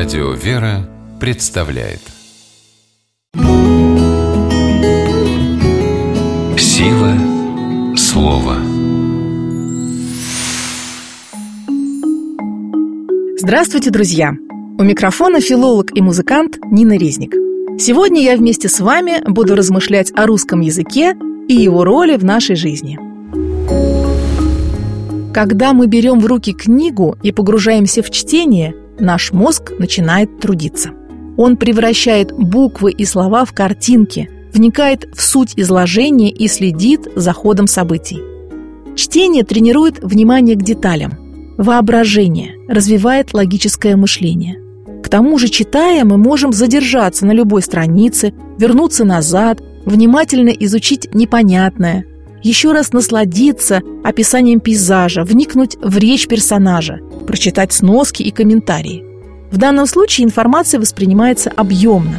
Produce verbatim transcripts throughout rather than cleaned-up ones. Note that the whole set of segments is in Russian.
Радио «Вера» представляет Сила слова. Здравствуйте, друзья! У микрофона филолог и музыкант Нина Резник. Сегодня я вместе с вами буду размышлять о русском языке и его роли в нашей жизни. Когда мы берем в руки книгу и погружаемся в чтение, наш мозг начинает трудиться. Он превращает буквы и слова в картинки, вникает в суть изложения и следит за ходом событий. Чтение тренирует внимание к деталям, воображение, развивает логическое мышление. К тому же, читая, мы можем задержаться на любой странице, вернуться назад, внимательно изучить непонятное, еще раз насладиться описанием пейзажа, вникнуть в речь персонажа, прочитать сноски и комментарии. В данном случае информация воспринимается объемно.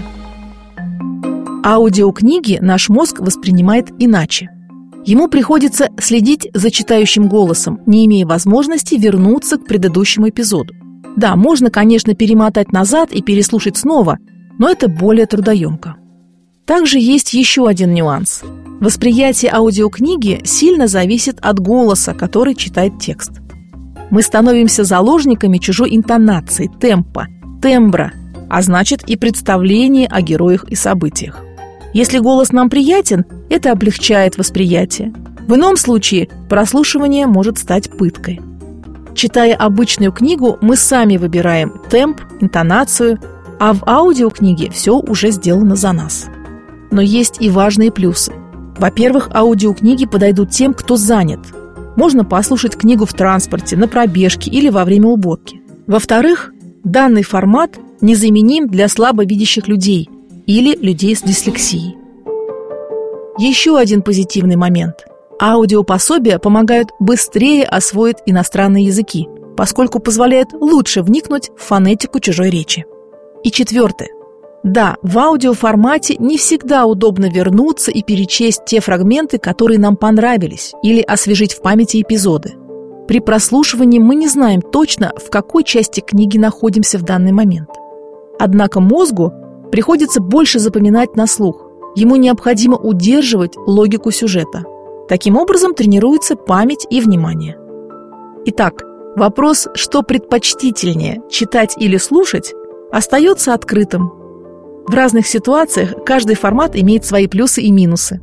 Аудиокниги наш мозг воспринимает иначе. Ему приходится следить за читающим голосом, не имея возможности вернуться к предыдущему эпизоду. Да, можно, конечно, перемотать назад и переслушать снова, но это более трудоемко. Также есть еще один нюанс. Восприятие аудиокниги сильно зависит от голоса, который читает текст. Мы становимся заложниками чужой интонации, темпа, тембра, а значит и представления о героях и событиях. Если голос нам приятен, это облегчает восприятие. В ином случае прослушивание может стать пыткой. Читая обычную книгу, мы сами выбираем темп, интонацию, а в аудиокниге все уже сделано за нас. Но есть и важные плюсы. Во-первых, аудиокниги подойдут тем, кто занят. Можно послушать книгу в транспорте, на пробежке или во время уборки. Во-вторых, данный формат незаменим для слабовидящих людей или людей с дислексией. Еще один позитивный момент. Аудиопособия помогают быстрее освоить иностранные языки, поскольку позволяют лучше вникнуть в фонетику чужой речи. И четвертое. Да, в аудиоформате не всегда удобно вернуться и перечесть те фрагменты, которые нам понравились, или освежить в памяти эпизоды. При прослушивании мы не знаем точно, в какой части книги находимся в данный момент. Однако мозгу приходится больше запоминать на слух. Ему необходимо удерживать логику сюжета. Таким образом тренируется память и внимание. Итак, вопрос, что предпочтительнее, читать или слушать, остается открытым. В разных ситуациях каждый формат имеет свои плюсы и минусы.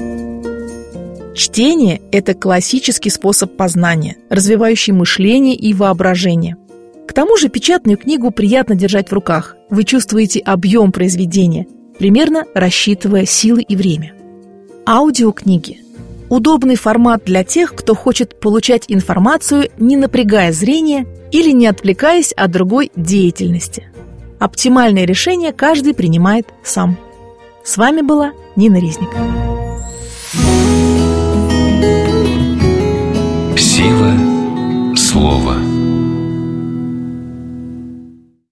Чтение – это классический способ познания, развивающий мышление и воображение. К тому же печатную книгу приятно держать в руках. Вы чувствуете объем произведения, примерно рассчитывая силы и время. Аудиокниги – удобный формат для тех, кто хочет получать информацию, не напрягая зрение или не отвлекаясь от другой деятельности. Оптимальное решение каждый принимает сам. С вами была Нина Резник.